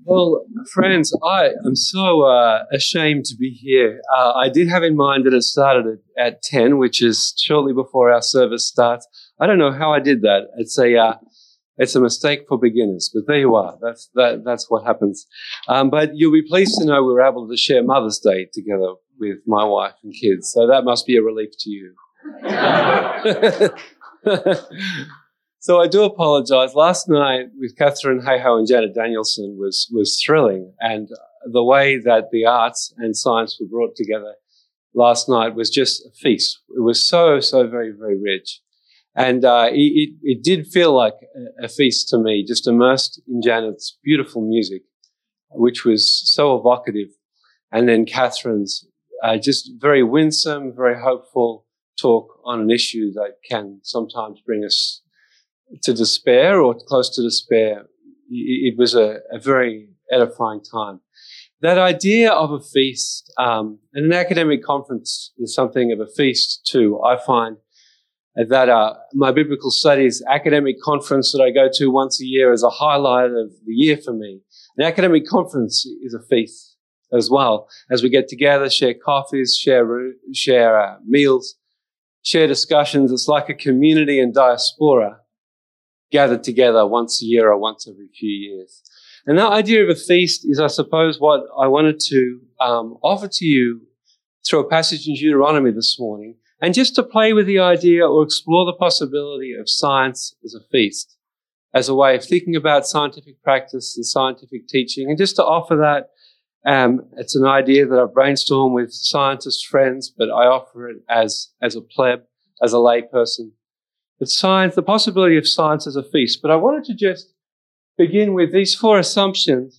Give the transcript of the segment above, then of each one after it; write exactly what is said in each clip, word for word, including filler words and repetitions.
Well, friends, I am so uh, ashamed to be here. Uh, I did have in mind that it started at, at ten, which is shortly before our service starts. I don't know how I did that. It's a uh, it's a mistake for beginners, but there you are. That's that, that's what happens. Um, but you'll be pleased to know we were able to share Mother's Day together with my wife and kids, so that must be a relief to you. So I do apologise. Last night with Catherine Hayhoe and Janet Danielson was was thrilling, and the way that the arts and science were brought together last night was just a feast. It was so, so very, very rich. And uh, it, it, it did feel like a, a feast to me, just immersed in Janet's beautiful music, which was so evocative. And then Catherine's uh, just very winsome, very hopeful talk on an issue that can sometimes bring us to despair or close to despair. It was a, a very edifying time. That idea of a feast, um, and an academic conference is something of a feast too. I find that uh, my biblical studies academic conference that I go to once a year is a highlight of the year for me. An academic conference is a feast as well, as we get together, share coffees, share, share uh, meals, share discussions. It's like a community and diaspora gathered together once a year or once every few years. And that idea of a feast is, I suppose, what I wanted to um, offer to you through a passage in Deuteronomy this morning, and just to play with the idea or explore the possibility of science as a feast, as a way of thinking about scientific practice and scientific teaching, and just to offer that. Um, it's an idea that I've brainstormed with scientist friends, but I offer it as, as a pleb, as a lay person. It's science, the possibility of science as a feast. But I wanted to just begin with these four assumptions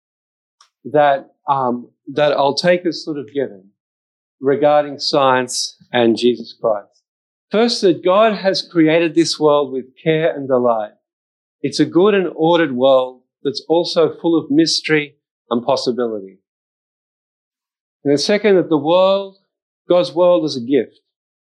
that um, that I'll take as sort of given regarding science and Jesus Christ. First, that God has created this world with care and delight. It's a good and ordered world that's also full of mystery and possibility. And then second, that the world, God's world, is a gift.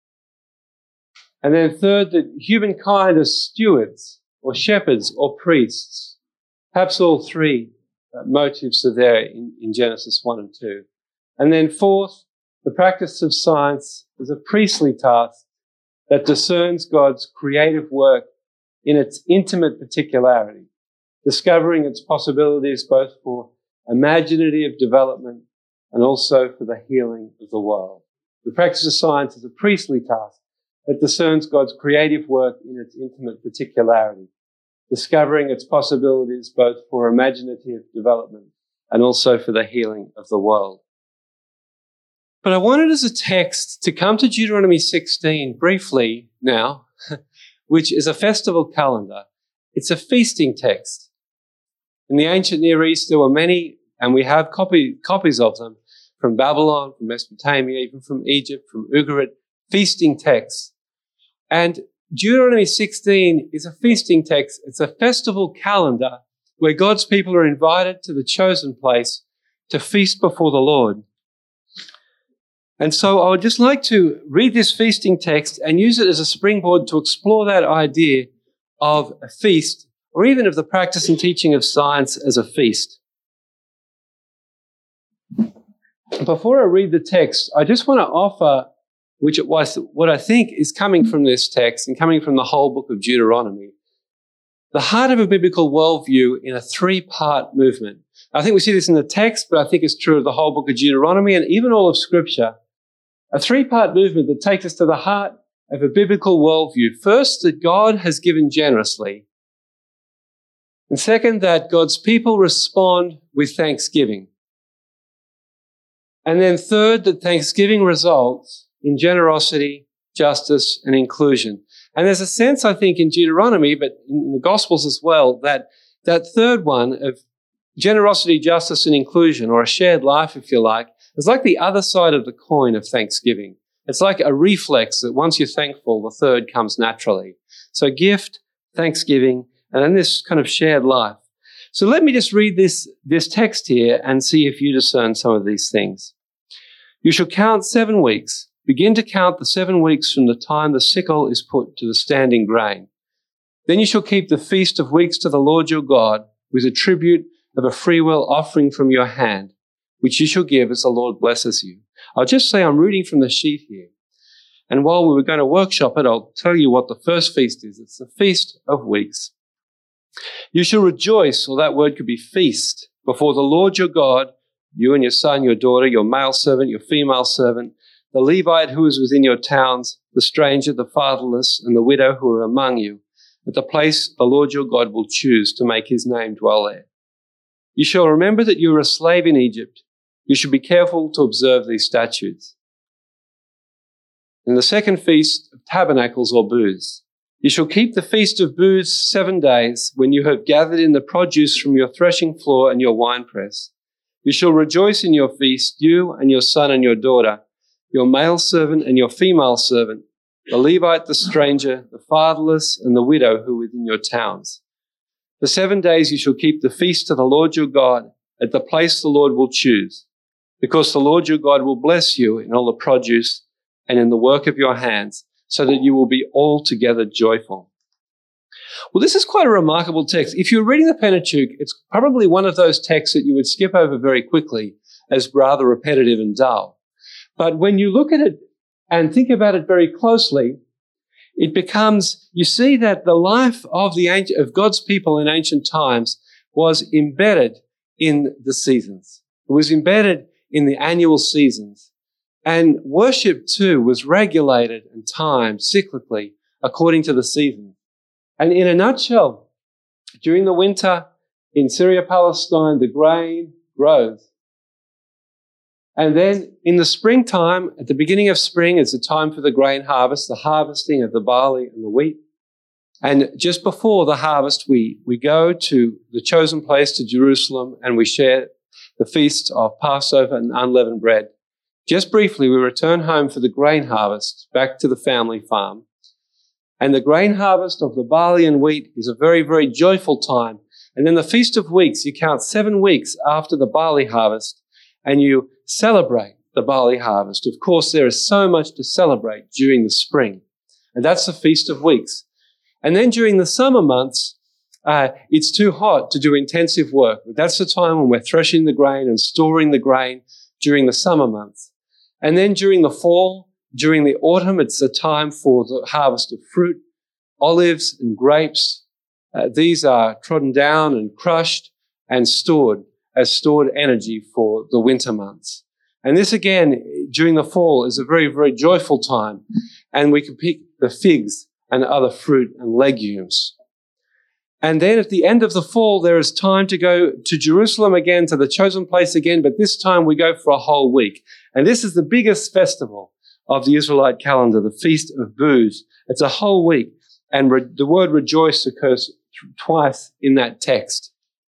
And then third, that humankind as stewards or shepherds or priests. Perhaps all three uh, motives are there in, in Genesis one and two. And then fourth, the practice of science is a priestly task that discerns God's creative work in its intimate particularity, discovering its possibilities both for imaginative development and also for the healing of the world. The practice of science is a priestly task that discerns God's creative work in its intimate particularity, discovering its possibilities both for imaginative development and also for the healing of the world. But I wanted as a text to come to Deuteronomy sixteen briefly now, which is a festival calendar. It's a feasting text. In the ancient Near East, there were many, and we have copy, copies of them, from Babylon, from Mesopotamia, even from Egypt, from Ugarit, feasting texts. And Deuteronomy sixteen is a feasting text. It's a festival calendar where God's people are invited to the chosen place to feast before the Lord. And so I would just like to read this feasting text and use it as a springboard to explore that idea of a feast, or even of the practice and teaching of science as a feast. Before I read the text, I just want to offer which it was what I think is coming from this text and coming from the whole book of Deuteronomy, the heart of a biblical worldview in a three-part movement. I think we see this in the text, but I think it's true of the whole book of Deuteronomy and even all of Scripture. A three-part movement that takes us to the heart of a biblical worldview. First, that God has given generously. And second, that God's people respond with thanksgiving. And then third, that thanksgiving results in generosity, justice, and inclusion. And there's a sense, I think, in Deuteronomy, but in the Gospels as well, that that third one of generosity, justice, and inclusion, or a shared life, if you like, is like the other side of the coin of thanksgiving. It's like a reflex that once you're thankful, the third comes naturally. So gift, thanksgiving, and then this kind of shared life. So let me just read this, this text here and see if you discern some of these things. You shall count seven weeks. Begin to count the seven weeks from the time the sickle is put to the standing grain. Then you shall keep the feast of weeks to the Lord your God with a tribute of a freewill offering from your hand, which you shall give as the Lord blesses you. I'll just say I'm reading from the sheet here. And while we were going to workshop it, I'll tell you what the first feast is. It's the Feast of Weeks. You shall rejoice, or that word could be feast, before the Lord your God, you and your son, your daughter, your male servant, your female servant, the Levite who is within your towns, the stranger, the fatherless, and the widow who are among you, at the place the Lord your God will choose to make his name dwell there. You shall remember that you were a slave in Egypt. You should be careful to observe these statutes. In the second feast of tabernacles or booths, you shall keep the feast of booths seven days when you have gathered in the produce from your threshing floor and your winepress. You shall rejoice in your feast, you and your son and your daughter, your male servant and your female servant, the Levite, the stranger, the fatherless, and the widow who are within your towns. For seven days you shall keep the feast to the Lord your God at the place the Lord will choose, because the Lord your God will bless you in all the produce and in the work of your hands, so that you will be altogether joyful. Well, this is quite a remarkable text. If you're reading the Pentateuch, it's probably one of those texts that you would skip over very quickly as rather repetitive and dull. But when you look at it and think about it very closely, it becomes, you see that the life of the ancient, of God's people in ancient times was embedded in the seasons. It was embedded in the annual seasons. And worship, too, was regulated and timed cyclically according to the season. And in a nutshell, during the winter in Syria, Palestine, the grain grows. And then in the springtime, at the beginning of spring, is the time for the grain harvest, the harvesting of the barley and the wheat. And just before the harvest, we, we go to the chosen place, to Jerusalem, and we share the feast of Passover and unleavened bread. Just briefly, we return home for the grain harvest, back to the family farm. And the grain harvest of the barley and wheat is a very, very joyful time. And then the Feast of Weeks, you count seven weeks after the barley harvest, and you celebrate the barley harvest. Of course, there is so much to celebrate during the spring. And that's the Feast of Weeks. And then during the summer months, uh, it's too hot to do intensive work. But that's the time when we're threshing the grain and storing the grain during the summer months. And then during the fall, during the autumn, it's the time for the harvest of fruit, olives and grapes. Uh, these are trodden down and crushed and stored as stored energy for the winter months. And this again, during the fall, is a very, very joyful time. And we can pick the figs and other fruit and legumes. And then at the end of the fall, there is time to go to Jerusalem again, to the chosen place again, but this time we go for a whole week. And this is the biggest festival of the Israelite calendar, the Feast of Booths. It's a whole week, and re- the word rejoice occurs th- twice in that text.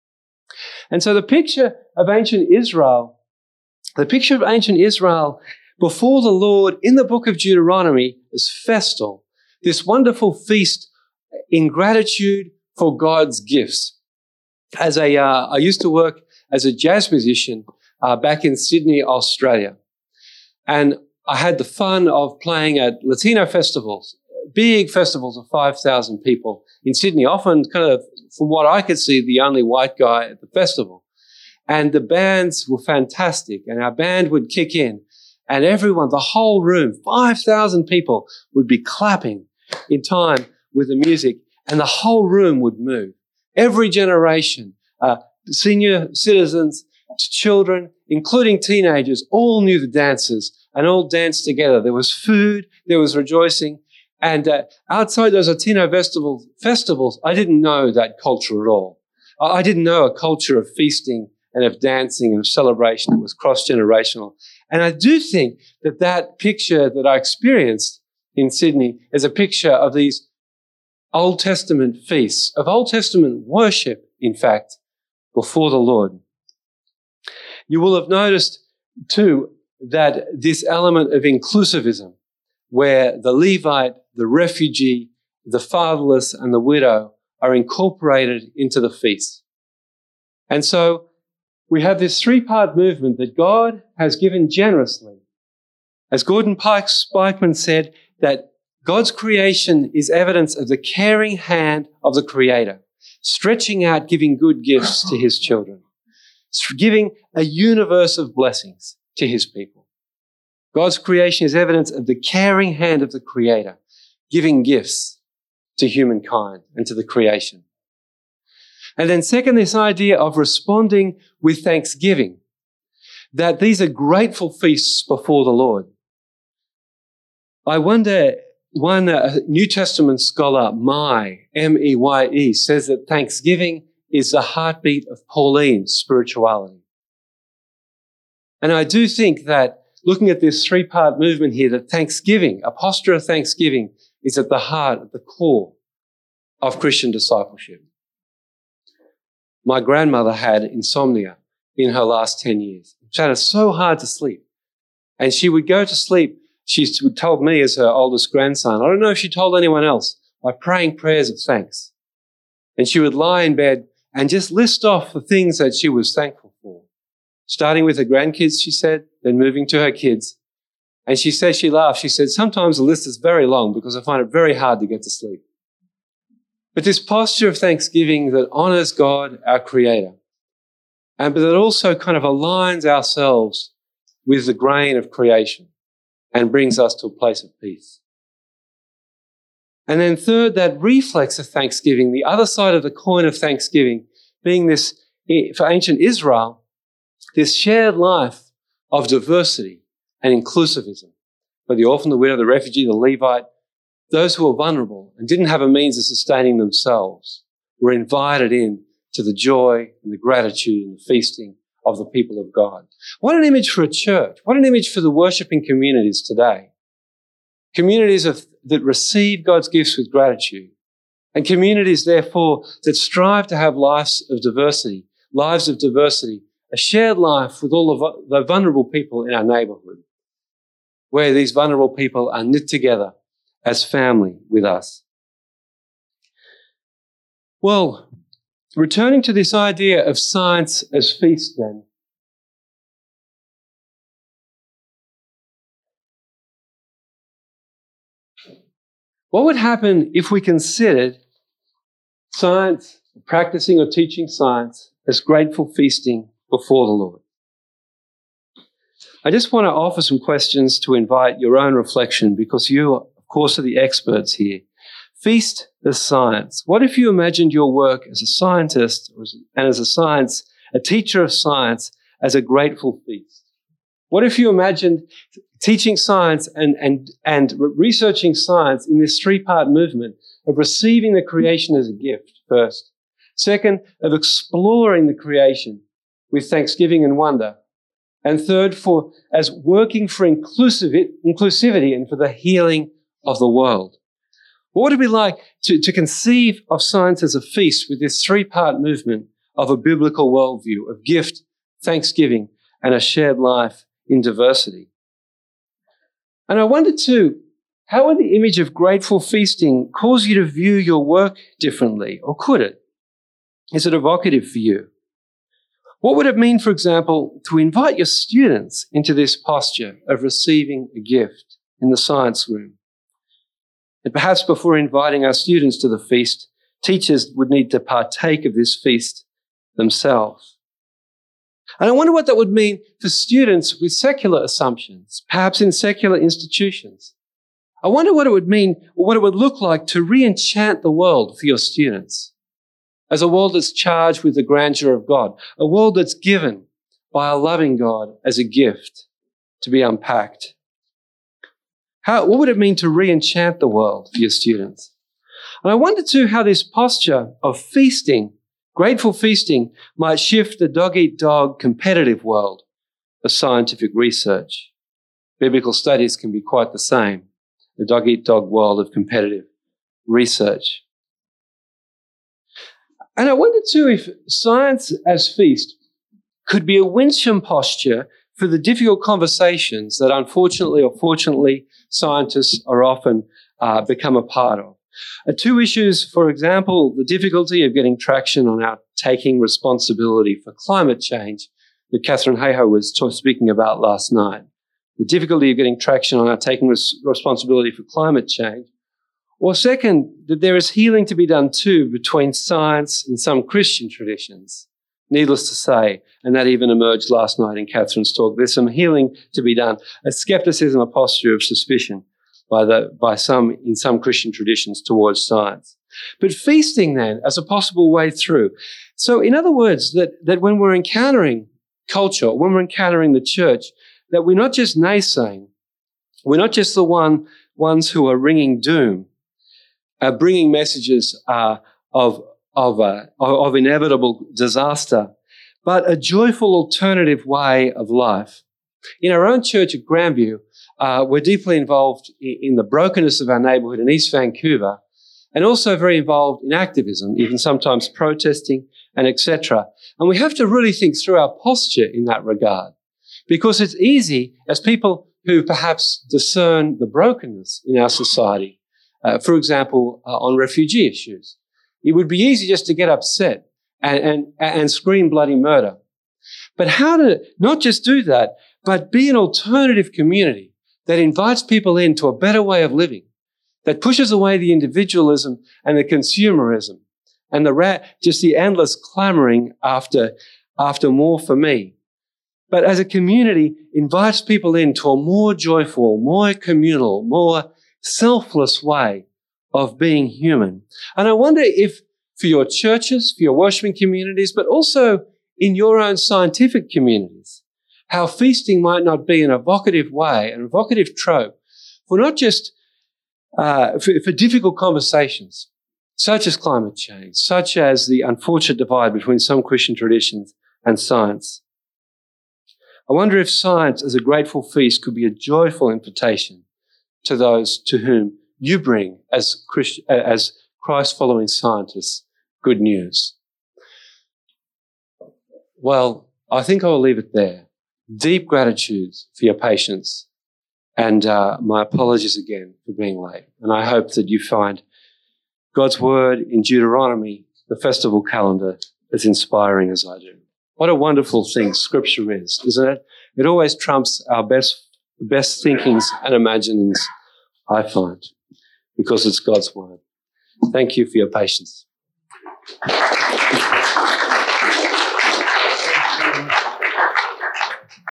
And so the picture of ancient Israel, the picture of ancient Israel before the Lord in the book of Deuteronomy is festal, this wonderful feast in gratitude for God's gifts. As a, uh, I used to work as a jazz musician uh, back in Sydney, Australia. And I had the fun of playing at Latino festivals, big festivals of five thousand people in Sydney, often kind of, from what I could see, the only white guy at the festival. And the bands were fantastic, and our band would kick in, and everyone, the whole room, five thousand people, would be clapping in time with the music, and the whole room would move. Every generation, uh, senior citizens to children, including teenagers, all knew the dances and all danced together. There was food, there was rejoicing. And uh, outside those Latino festivals, festivals, I didn't know that culture at all. I didn't know a culture of feasting and of dancing and of celebration that was cross-generational. And I do think that that picture that I experienced in Sydney is a picture of these Old Testament feasts, of Old Testament worship, in fact, before the Lord. You will have noticed, too, that this element of inclusivism, where the Levite, the refugee, the fatherless, and the widow are incorporated into the feast. And so we have this three-part movement that God has given generously. As Gordon Pike Spikeman said, that God's creation is evidence of the caring hand of the Creator, stretching out, giving good gifts to his children. giving a universe of blessings to his people. God's creation is evidence of the caring hand of the Creator, giving gifts to humankind and to the creation. And then second, this idea of responding with thanksgiving, that these are grateful feasts before the Lord. I wonder, one uh, New Testament scholar, Mai, M E Y E, says that thanksgiving is the heartbeat of Pauline spirituality. And I do think that looking at this three-part movement here, that thanksgiving, a posture of thanksgiving, is at the heart, at the core of Christian discipleship. My grandmother had insomnia in her last ten years. She had it so hard to sleep. And she would go to sleep, she told me as her oldest grandson, I don't know if she told anyone else, by praying prayers of thanks. And she would lie in bed and just list off the things that she was thankful for. Starting with her grandkids, she said, then moving to her kids. And she said, she laughed, she said, sometimes the list is very long because I find it very hard to get to sleep. But this posture of thanksgiving that honors God, our Creator, and but that also kind of aligns ourselves with the grain of creation and brings us to a place of peace. And then third, that reflex of thanksgiving, the other side of the coin of thanksgiving, being this, for ancient Israel, this shared life of diversity and inclusivism. For the orphan, the widow, the refugee, the Levite, those who were vulnerable and didn't have a means of sustaining themselves were invited in to the joy and the gratitude and the feasting of the people of God. What an image for a church. What an image for the worshiping communities today. Communities of, that receive God's gifts with gratitude, and communities, therefore, that strive to have lives of diversity, lives of diversity, a shared life with all of the vulnerable people in our neighborhood, where these vulnerable people are knit together as family with us. Well, returning to this idea of science as feast then, what would happen if we considered science, practicing or teaching science, as grateful feasting before the Lord? I just want to offer some questions to invite your own reflection, because you, of course, are the experts here. Feast as science. What if you imagined your work as a scientist and as a science, a teacher of science, as a grateful feast? What if you imagined teaching science and, and, and researching science in this three-part movement of receiving the creation as a gift first, second, of exploring the creation with thanksgiving and wonder, and third, for as working for inclusive, inclusivity and for the healing of the world? What would it be like to, to conceive of science as a feast with this three-part movement of a biblical worldview of gift, thanksgiving, and a shared life in diversity? And I wonder too, how would the image of grateful feasting cause you to view your work differently, or could it? Is it evocative for you? What would it mean, for example, to invite your students into this posture of receiving a gift in the science room? And perhaps before inviting our students to the feast, teachers would need to partake of this feast themselves. And I wonder what that would mean for students with secular assumptions, perhaps in secular institutions. I wonder what it would mean, or what it would look like to re-enchant the world for your students as a world that's charged with the grandeur of God, a world that's given by a loving God as a gift to be unpacked. How, what would it mean to re-enchant the world for your students? And I wonder too how this posture of feasting, grateful feasting, might shift the dog-eat-dog competitive world of scientific research. Biblical studies can be quite the same, the dog-eat-dog world of competitive research. And I wonder too if science as feast could be a winsome posture for the difficult conversations that unfortunately or fortunately scientists are often uh, become a part of. Uh, two issues, for example, the difficulty of getting traction on our taking responsibility for climate change that Katharine Hayhoe was t- speaking about last night. The difficulty of getting traction on our taking res- responsibility for climate change. Or second, that there is healing to be done too between science and some Christian traditions needless to say, and that even emerged last night in Catherine's talk. There's some healing to be done. A skepticism, a posture of suspicion by the by some in some Christian traditions towards science. But feasting then as a possible way through. So in other words, that, that when we're encountering culture, when we're encountering the church, that we're not just naysaying, we're not just the one ones who are ringing doom, uh, bringing messages uh, of of, uh, of inevitable disaster, but a joyful alternative way of life. In our own church at Grandview, uh, we're deeply involved in, in the brokenness of our neighbourhood in East Vancouver, and also very involved in activism, even sometimes protesting and et cetera. And we have to really think through our posture in that regard, because it's easy as people who perhaps discern the brokenness in our society, uh, for example, uh, on refugee issues. It would be easy just to get upset and, and, and scream bloody murder. But how to not just do that, but be an alternative community that invites people into a better way of living, that pushes away the individualism and the consumerism and the ra- just the endless clamoring after, after more for me. But as a community, invites people into a more joyful, more communal, more selfless way of being human. And I wonder if for your churches, for your worshiping communities, but also in your own scientific communities, how feasting might not be an evocative way, an evocative trope for not just uh, for, for difficult conversations, such as climate change, such as the unfortunate divide between some Christian traditions and science. I wonder if science as a grateful feast could be a joyful invitation to those to whom you bring, as Christ, as Christ-following scientists, good news. Well, I think I will leave it there. Deep gratitude for your patience, and uh, my apologies again for being late. And I hope that you find God's word in Deuteronomy, the festival calendar, as inspiring as I do. What a wonderful thing Scripture is, isn't it? It always trumps our best, best thinkings and imaginings, I find, because it's God's word. Thank you for your patience.